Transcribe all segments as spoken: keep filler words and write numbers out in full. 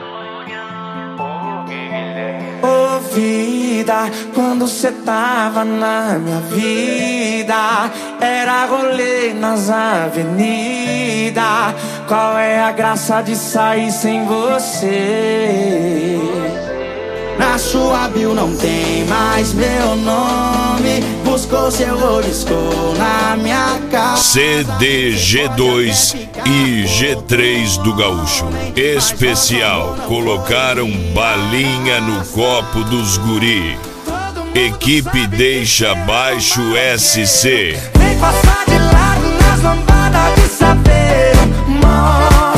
Ô vida, quando cê tava na minha vida, era rolê nas avenidas. Qual é a graça de sair sem você? Na sua bio não tem mais meu nome. Buscou seu oliscou na minha casa. C D G dois e G três do Gaúcho especial. Colocaram balinha no copo dos guri. Equipe deixa baixo S C. Vem passar de lado nas lambadas de saber. Mó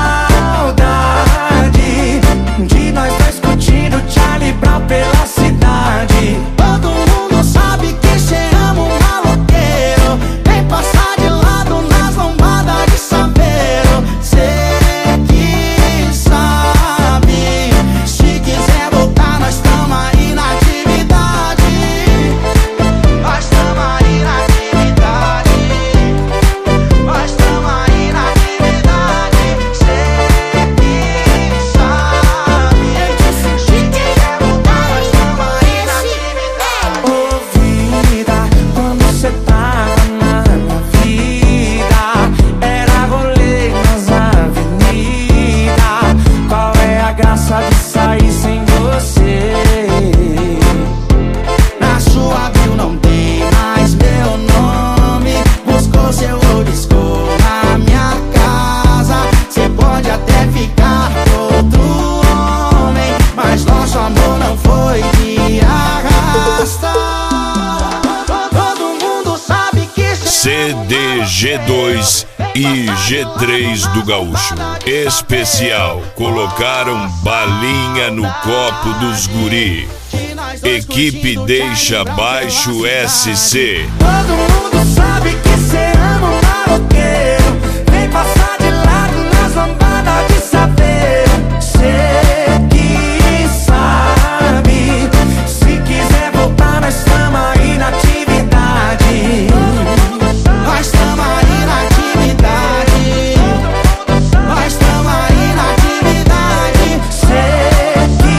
saudade de nós dois curtindo Charlie Brown pela cidade. Todo mundo sabe que cê ama um maloqueiro. Vem passar de lado nas lambadas de saber. Cê que sabe. Se quiser voltar, nós tamo aí na atividade. Nós tamo aí na atividade. Nós tamo aí na atividade. Cê que sabe. Se quiser voltar, nós tamo aí na atividade. Ô vida, quando cê tava na minha vida, era rolê nas avenidas. Qual é a graça de sair sem você? Na sua bio não tem mais meu nome. Buscou seu oliscou na minha casa. Cê pode até ficar com outro homem, mas nosso amor não foi de arrasta. Todo mundo sabe que cê C D G dois e G três do Gaúcho especial. Colocaram balinha no copo dos guri. Equipe deixa baixo S C. Todo mundo sabe que cê ama um maloqueiro. Vem passar de lado nas lambadas de saber. Cê que sabe. Se quiser voltar, nós tamo aí na atividade. Nós tamo aí na atividade. Nós tamo aí na atividade. Cê que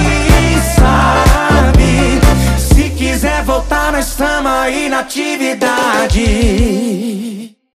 sabe. Se quiser voltar, nós tamo aí na atividade.